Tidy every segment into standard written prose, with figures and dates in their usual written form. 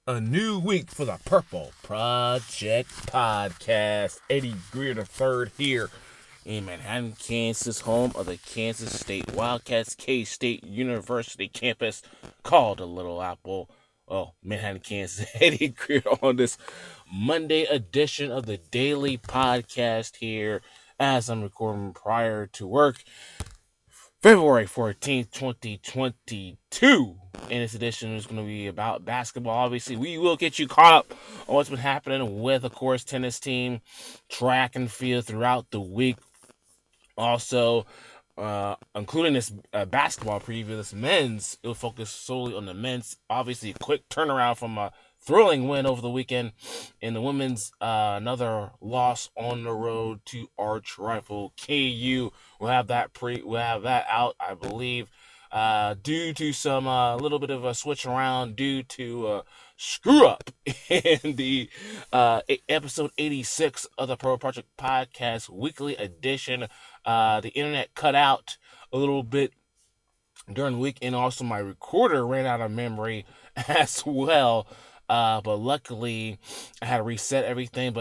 A new week for the Purple Project Podcast. Eddie Greer III here in Manhattan, Kansas, home of the Kansas State Wildcats K-State University campus called the Little Apple. Oh, Manhattan, Kansas. Eddie Greer on this Monday edition of the Daily Podcast here as I'm recording prior to work. February 14th, 2022. And this edition is going to be about basketball. Obviously, we will get you caught up on what's been happening with, of course, tennis team, track and field throughout the week. Also, including this basketball preview, this men's, it'll focus solely on the men's. Obviously, a quick turnaround from a thrilling win over the weekend. In the women's, another loss on the road to arch rival KU. We'll have that out, I believe, due to some little bit of a switch around due to screw up in the episode 86 of the Pro Project Podcast weekly edition. The internet cut out a little bit during the week, and also my recorder ran out of memory as well. But luckily, I had to reset everything.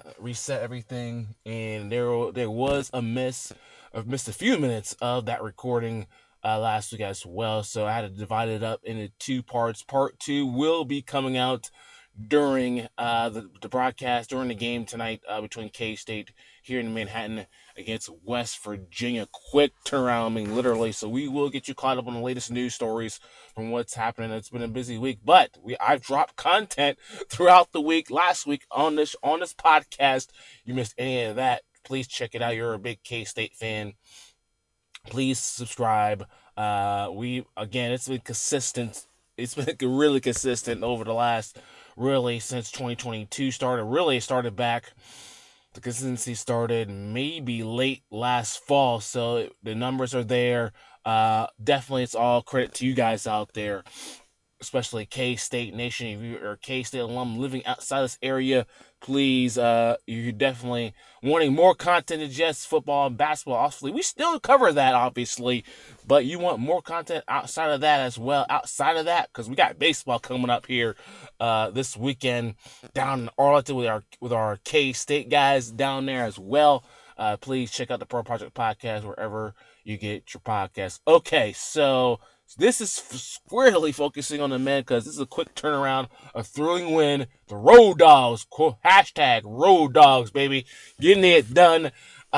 And there was a miss. I've missed a few minutes of that recording last week as well, so I had to divide it up into two parts. Part two will be coming out during the broadcast during the game tonight between K-State here in Manhattan against West Virginia. Quick turnaround, I mean literally. So we will get you caught up on the latest news stories from what's happening. It's been a busy week, but I've dropped content throughout the week. Last week on this podcast, you missed any of that, please check it out. You're a big K-State fan, please subscribe. It's been consistent. It's been really consistent over the last, really, since 2022 started. Really started back. The consistency started maybe late last fall, so the numbers are there. Definitely, it's all credit to you guys out there, especially K-State Nation. If you are a K-State alum living outside this area, please, you're definitely wanting more content than just football and basketball. Obviously, we still cover that, obviously, but you want more content outside of that as well. Outside of that, because we got baseball coming up here this weekend down in Arlington with our K-State guys down there as well. Please check out the Pro Project Podcast wherever you get your podcasts. Okay, so this is squarely focusing on the men because this is a quick turnaround, a thrilling win. The Road Dogs, hashtag Road Dogs, baby, getting it done.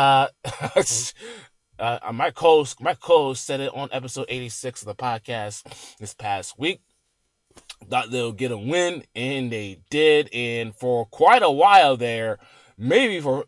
My co-host said it on episode 86 of the podcast this past week. Thought they'll get a win, and they did. And for quite a while there, maybe for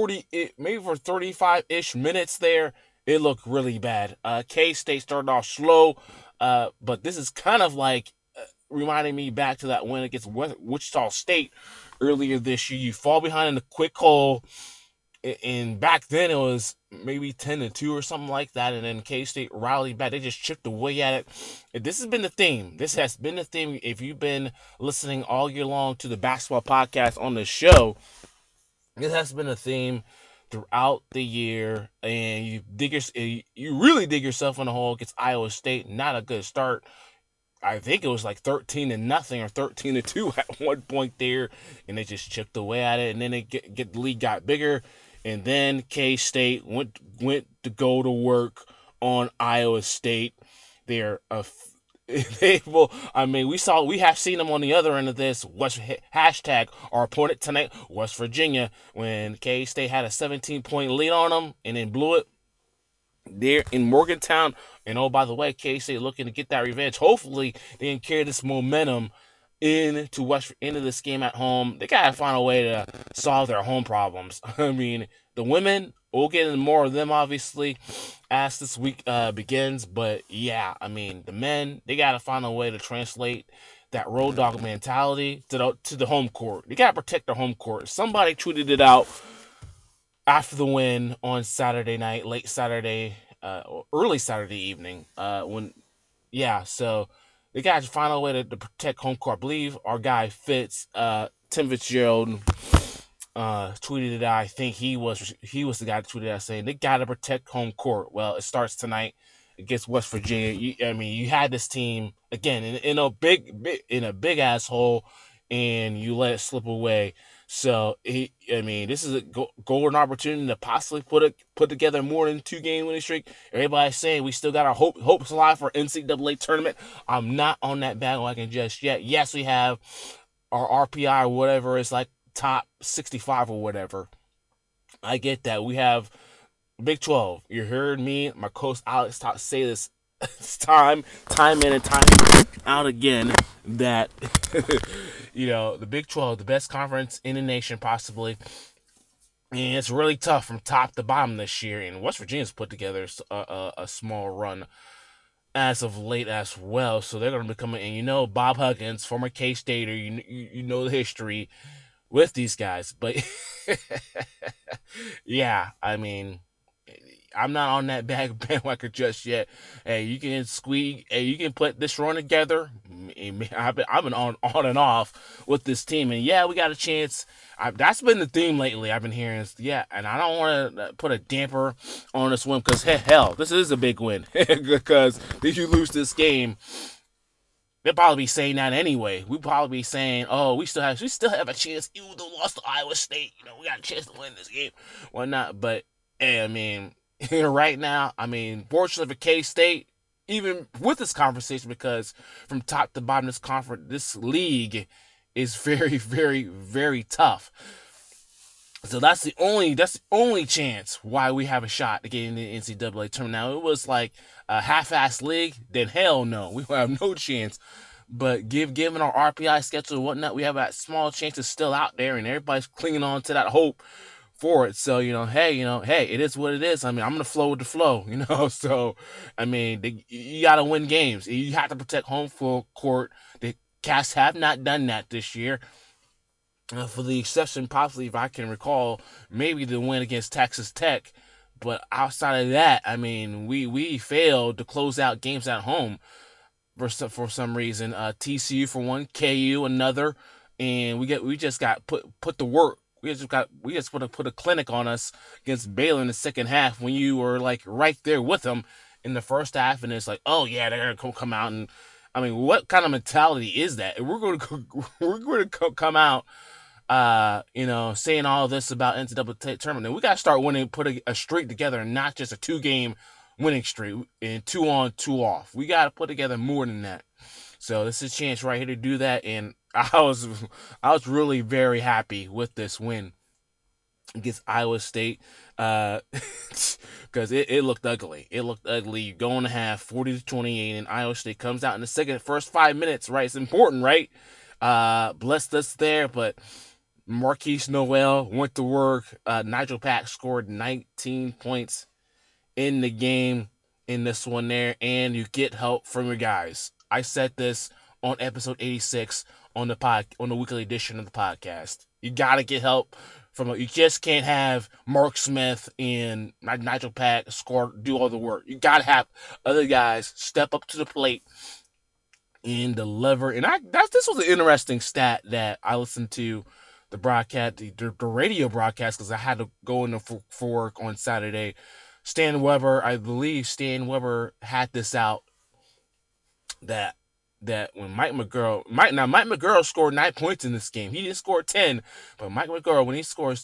35-ish minutes there, it looked really bad. K-State started off slow, but this is kind of like reminding me back to that win against Wichita State earlier this year. You fall behind in the quick hole, and back then it was maybe 10-2 or something like that, and then K-State rallied back. They just chipped away at it. This has been the theme. This has been the theme. If you've been listening all year long to the basketball podcast on the show, this has been a theme throughout the year, and you really dig yourself in a hole against Iowa State. Not a good start. I think it was like 13-0 or 13-2 at one point there, and they just chipped away at it. And then the league got bigger, and then K-State went to go to work on Iowa State. They're we have seen them on the other end of this. Hashtag our opponent tonight, West Virginia, when K-State had a 17-point lead on them and then blew it there in Morgantown. And oh, by the way, K-State looking to get that revenge. Hopefully, they can carry this momentum into this game at home. They gotta find a way to solve their home problems. I mean, the women, we'll get into more of them obviously as this week begins. But yeah, I mean, the men, they gotta find a way to translate that road dog mentality to the home court. They gotta protect their home court. Somebody tweeted it out after the win on Saturday night, late Saturday, or early Saturday evening. So they got to find a way to protect home court. I believe our guy Tim Fitzgerald, tweeted it out. I think he was the guy that tweeted out saying they got to protect home court. Well, it starts tonight against West Virginia. You had this team again in a big asshole, and you let it slip away. So this is a golden opportunity to possibly put together more than 2 game winning streak. Everybody's saying we still got our hopes alive for NCAA tournament. I'm not on that bandwagon just yet. Yes, we have our RPI or whatever is like top 65 or whatever. I get that. We have Big 12. You heard me, my coach Alex say this time in and time out again that the Big 12, the best conference in the nation possibly. And it's really tough from top to bottom this year. And West Virginia's put together a small run as of late as well. So they're going to be coming. And Bob Huggins, former K-Stater, you know the history with these guys. But yeah, I'm not on that bandwagon just yet. Hey, you can you can put this run together. I've been on and off with this team, and yeah, we got a chance. That's been the theme lately. I've been hearing, and I don't want to put a damper on this win because hell, this is a big win. Because if you lose this game, they'll probably be saying that anyway. We'll probably be saying, "Oh, we still have a chance." Even though we lost to Iowa State, we got a chance to win this game. Why not? But hey, right now, fortunately for K-State, even with this conversation, because from top to bottom, this league is very, very, very tough. So that's the only chance why we have a shot to get in the NCAA tournament. Now, it was like a half-ass league, then hell no, we have no chance. But given our RPI schedule and whatnot, we have that small chance still out there, and everybody's clinging on to that hope for it. So, hey, it is what it is. I'm going to flow with the flow, So, you got to win games. You have to protect home court. The Cats have not done that this year. For the exception, possibly, if I can recall, maybe the win against Texas Tech. But outside of that, we failed to close out games at home for some reason. TCU for one, KU another, and we just got put to work. We just put a clinic on us against Baylor in the second half when you were like right there with them in the first half, and it's like, oh yeah, they're gonna come out and what kind of mentality is that? We're going to come out, saying all this about NCAA tournament. And we got to start winning, put a streak together, and not just a 2-game winning streak and 2 on, 2 off. We got to put together more than that. So this is a chance right here to do that, and I was really very happy with this win against Iowa State because it looked ugly. It looked ugly. You go in the half 40-28, and Iowa State comes out in the first 5 minutes. Right, it's important, right? Blessed us there, but Marquise Noel went to work. Nigel Pack scored 19 points in the game in this one there, and you get help from your guys. I said this on episode 86 on the weekly edition of the podcast. You gotta get help you just can't have Mark Smith and Nigel Pack do all the work. You gotta have other guys step up to the plate and deliver. And this was an interesting stat that I listened to the broadcast, the radio broadcast, because I had to go in for work on Saturday. I believe Stan Weber had this out that when Mike McGurl scored 9 points in this game. He didn't score 10, but Mike McGurl, when he scores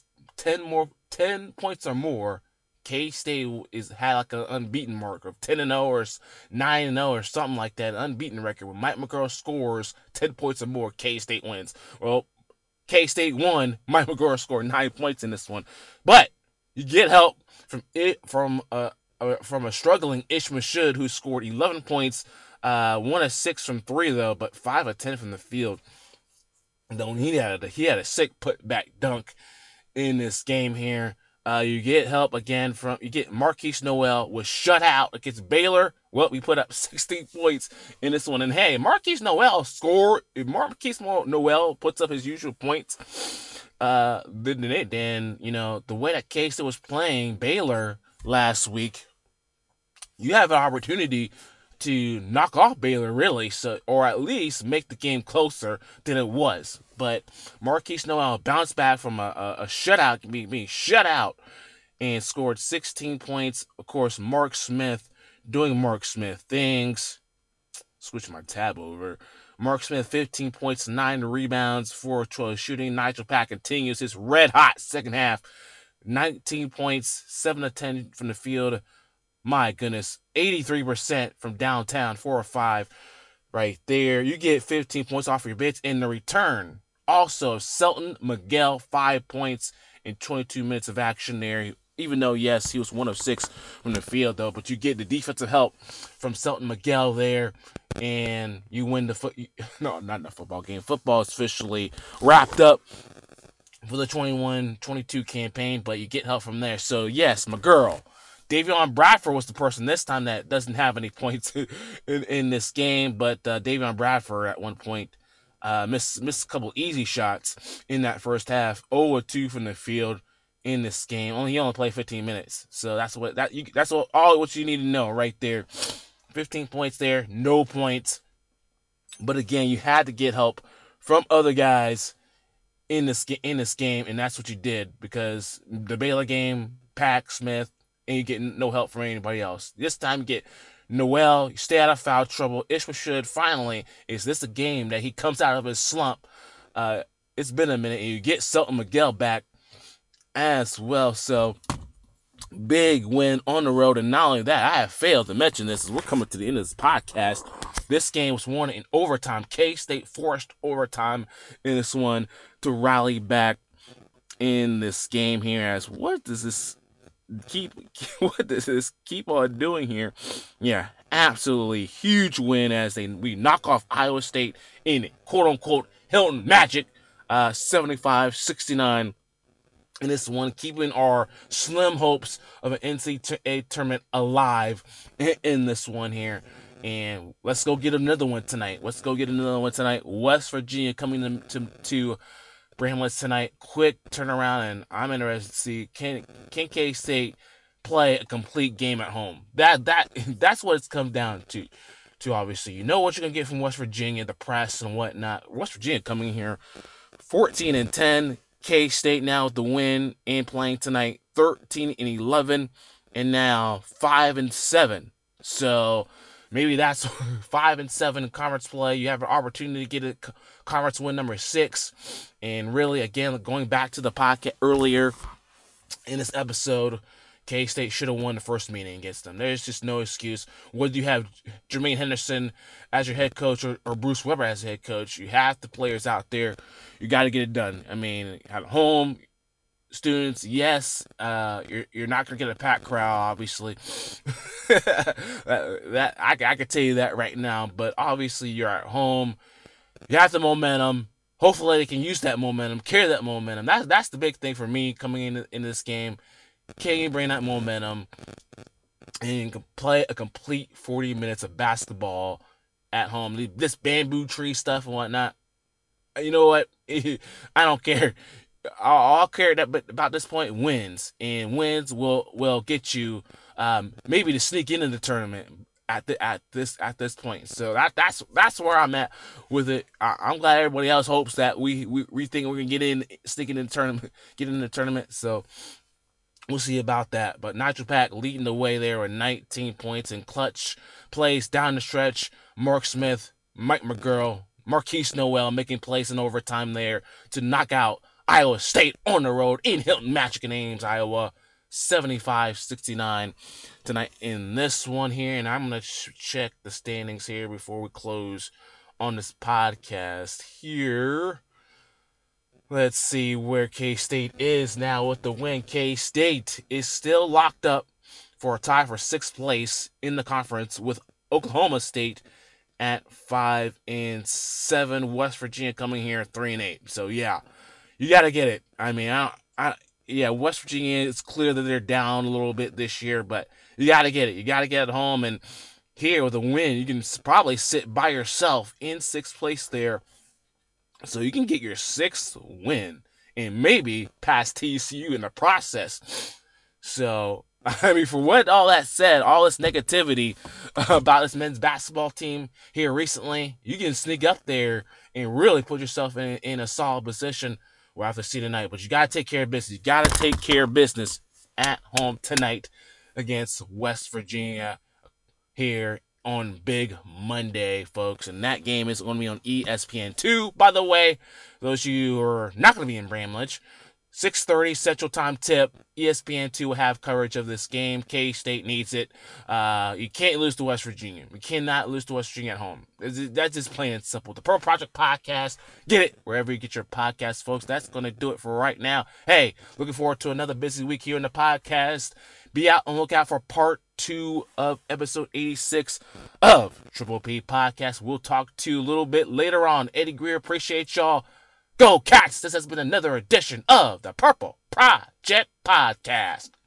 10 points or more, K-State had like an unbeaten mark of 10-0 or 9-0 or something like that, an unbeaten record. When Mike McGurl scores 10 points or more, K-State wins. Well, K-State won. Mike McGurl scored 9 points in this one, but you get help from a struggling Ish Mashud, who scored 11 points. 1 of 6 from 3 though, but 5 of 10 from the field. Though he had a sick putback dunk in this game here. You get help again you get Marquise Noel was shut out against Baylor. Well, we put up 16 points in this one, and hey, Marquise Noel scored. If Marquise Noel puts up his usual points, then the way that K-State was playing Baylor last week, you have an opportunity to knock off Baylor, really, or at least make the game closer than it was. But Marquise Noel bounced back from a shutout, being shut out, and scored 16 points. Of course, Mark Smith doing Mark Smith things. Switch my tab over. Mark Smith, 15 points, 9 rebounds, 4 12 shooting. Nigel Pack continues his red hot second half. 19 points, 7 of 10 from the field. My goodness, 83% from downtown, 4 or 5 right there. You get 15 points off your bench in the return. Also, Selton Miguel, 5 points in 22 minutes of action there. Even though, yes, he was 1 of 6 from the field, though, but you get the defensive help from Selton Miguel there, and you win the no, not the football game. Football is officially wrapped up for the 21-22 campaign, but you get help from there. So, yes, my girl, Davion Bradford was the person this time that doesn't have any points in this game, but Davion Bradford at one point missed a couple easy shots in that first half. 0-2 from the field in this game. He only played 15 minutes, so that's all what you need to know right there. 15 points there, no points. But again, you had to get help from other guys in this game, and that's what you did, because the Baylor game, Pack, Smith, and you get no help from anybody else. This time you get Noel, you stay out of foul trouble. Ishmael finally, is this a game that he comes out of his slump? It's been a minute, and you get Selton Miguel back as well. So big win on the road, and not only that, I have failed to mention this as we're coming to the end of this podcast. This game was won in overtime. K-State forced overtime in this one to rally back in this game here. As what does this keep on doing here? Yeah, absolutely huge win as we knock off Iowa State in quote unquote Hilton Magic, 75-69. In this one, keeping our slim hopes of an NCAA tournament alive in this one here. And let's go get another one tonight. West Virginia coming to Bramlett tonight. Quick turnaround, and I'm interested to see can K-State play a complete game at home. That's what it's come down to. Obviously, you know what you're gonna get from West Virginia, the press and whatnot. West Virginia coming here 14-10. K-State now with the win and playing tonight 13-11, and now 5-7. So maybe that's 5-7 in conference play. You have an opportunity to get a conference win number 6. And really, again, going back to the podcast earlier in this episode, K-State should have won the first meeting against them. There's just no excuse. Whether you have Jermaine Henderson as your head coach or Bruce Weber as head coach, you have the players out there. You got to get it done. I mean, at home, students, yes, you're not going to get a packed crowd, obviously. I can tell you that right now. But obviously, you're at home. You have the momentum. Hopefully, they can use that momentum, carry that momentum. That's the big thing for me coming in this game. Can you bring that momentum and play a complete 40 minutes of basketball at home? This bamboo tree stuff and whatnot, you know what? I don't care. I'll care about this point wins, and wins will get you maybe to sneak into the tournament at this point. So that's where I'm at with it. I'm glad everybody else hopes that we think we're gonna sneak in the tournament, get in the tournament. So we'll see about that. But Nigel Pack leading the way there with 19 points in clutch plays down the stretch. Mark Smith, Mike McGurl, Marquise Noel making plays in overtime there to knock out Iowa State on the road in Hilton Magic and Ames, Iowa. 75-69 tonight in this one here. And I'm going to check the standings here before we close on this podcast here. Let's see where K-State is now with the win. K-State is still locked up for a tie for 6th place in the conference with Oklahoma State at 5-7. West Virginia coming here at 3-8. So yeah, you got to get it. I mean, West Virginia, it's clear that they're down a little bit this year, but you got to get it. You got to get it home, and here with a win, you can probably sit by yourself in 6th place there. So you can get your 6th win and maybe pass TCU in the process. So, I mean, for what all that said, all this negativity about this men's basketball team here recently, you can sneak up there and really put yourself in a solid position. We'll have to see tonight. But you got to take care of business. You got to take care of business at home tonight against West Virginia. here on Big Monday, folks. And that game is going to be on ESPN2, by the way. Those of you who are not going to be in Bramlage, 6:30 Central Time tip. ESPN2 will have coverage of this game. K-State needs it. You can't lose to West Virginia. We cannot lose to West Virginia at home. That's just plain and simple. The Pearl Project Podcast. Get it wherever you get your podcasts, folks. That's going to do it for right now. Hey, looking forward to another busy week here in the podcast. Be out and look out for part 2 of episode 86 of Triple P Podcast. We'll talk to you a little bit later on. Eddie Greer, appreciate y'all. Go Cats! This has been another edition of the Purple Project Podcast.